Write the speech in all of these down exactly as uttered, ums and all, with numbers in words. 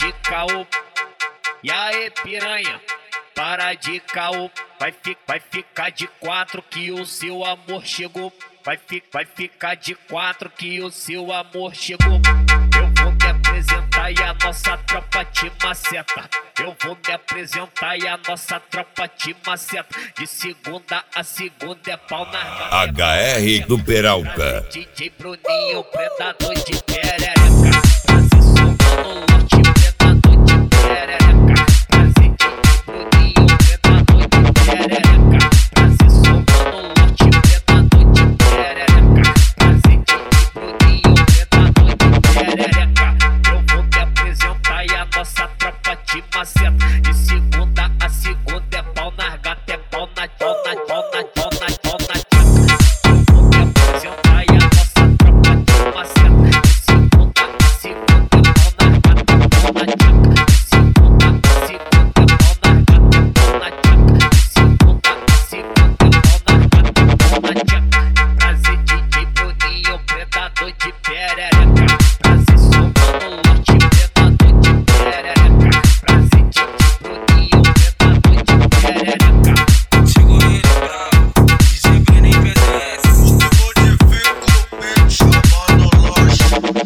de caô. E aí, piranha, para de caô. Vai, fi, vai ficar de quatro que o seu amor chegou. Vai, fi, vai ficar de quatro que o seu amor chegou. Eu vou me apresentar e a nossa tropa te maceta. Eu vou me apresentar e a nossa tropa te maceta. De segunda a segunda é pau na H R do Peralta. D J Bruninho, predador de perereca. Prazer somando lote, predador de perereca. Prazer D J Bruninho, predador de perereca. Prazer somando lote, predador de perereca. Prazer D J Bruninho, predador de perereca. Eu vou me apresentar e a nossa tropa te maceta. De segunda a segunda é pau na gata, é pau na pau na pau na pau na pau na. Eu vou me apresentar e a nossa tropa te maceta. De segunda a segunda é pau na gata, pau na tchaca. De segunda a segunda é pau na gata, pau na tchaca. De segunda a segunda é pau na gata, pau na tchaca. Prazer D J Bruninho, predador de perereca. Prazer somando lote, predador de perereca. Prazer D J Bruninho, predador de perereca. Chegou ele bravo, D J Bruninho P D S. Modifico, me chama no loja.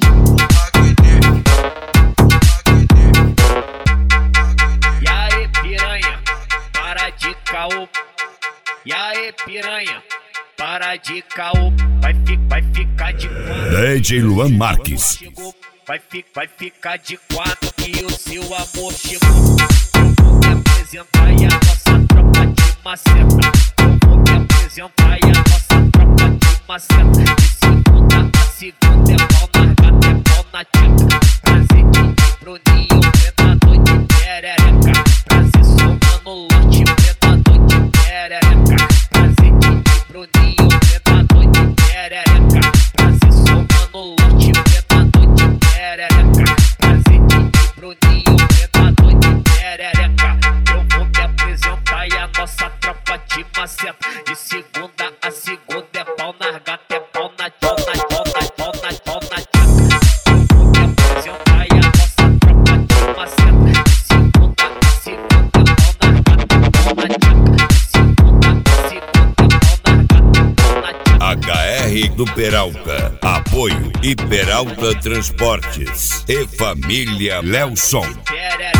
E aí, piranha, para de caô. E aí, piranha, para de caô. Vai, fi, vai ficar de quatro. D J Luan Marques. Chegou. Vai, fi, vai ficar de quatro que o seu amor chegou. Eu vou me apresentar e a nossa tropa te maceta. Eu vou me apresentar e a nossa tropa te maceta. De segunda a segunda é pau na gata, é pau na tchaca. Prazer D J Bruninho, predador de perereca. Prazer somando lote, predador de perereca. Prazer D J Bruninho, predador de perereca. Prazer somando lote, predador de perereca. Prazer D J Bruninho, predador de perereca. Eu vou me apresentar e a nossa tropa te maceta. De segunda a segunda é pau na gata, é pau na pau na pau na pau na pau na tchaca. Eu vou me apresentar e a nossa tropa te maceta. De segunda a segunda é pau na gata, pau na tchaca. De segunda a segunda é pau na gata, pau na tchaca. H R do Peralta. Apoio e Peralta Transportes. E Família Lelson. Perereca.